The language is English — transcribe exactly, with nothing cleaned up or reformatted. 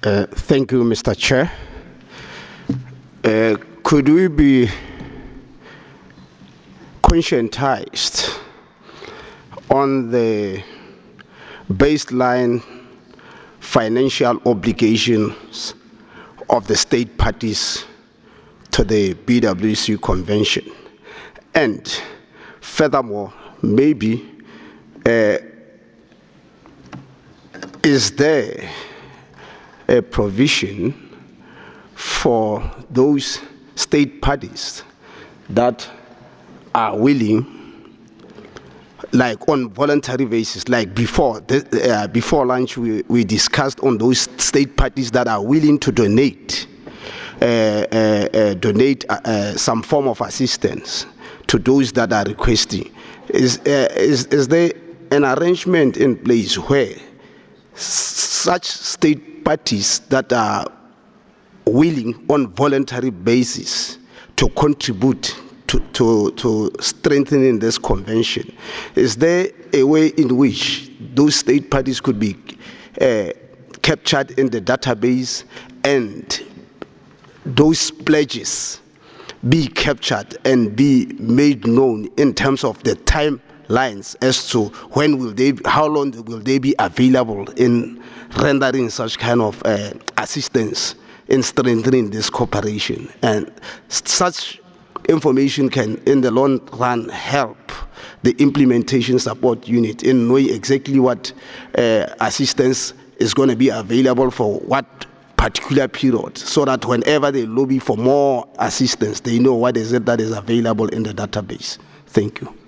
Uh, thank you, Mister Chair. Uh, could we be conscientized on the baseline financial obligations of the state parties to the B W C Convention? And furthermore, maybe, uh, is there a provision for those state parties that are willing, like on voluntary basis, like before the, uh, before lunch we, we discussed on those state parties that are willing to donate uh, uh, uh, donate uh, uh, some form of assistance to those that are requesting. Is, uh, is, is there an arrangement in place where such state parties that are willing on voluntary basis to contribute to, to, to strengthening this convention, is there a way in which those state parties could be uh, captured in the database and those pledges be captured and be made known in terms of the timelines as to when will they, how long will they be available in rendering such kind of uh, assistance in strengthening this cooperation? And such information can, in the long run, help the implementation support unit in knowing exactly what uh, assistance is going to be available for what particular period, so that whenever they lobby for more assistance, they know what is it that is available in the database. Thank you.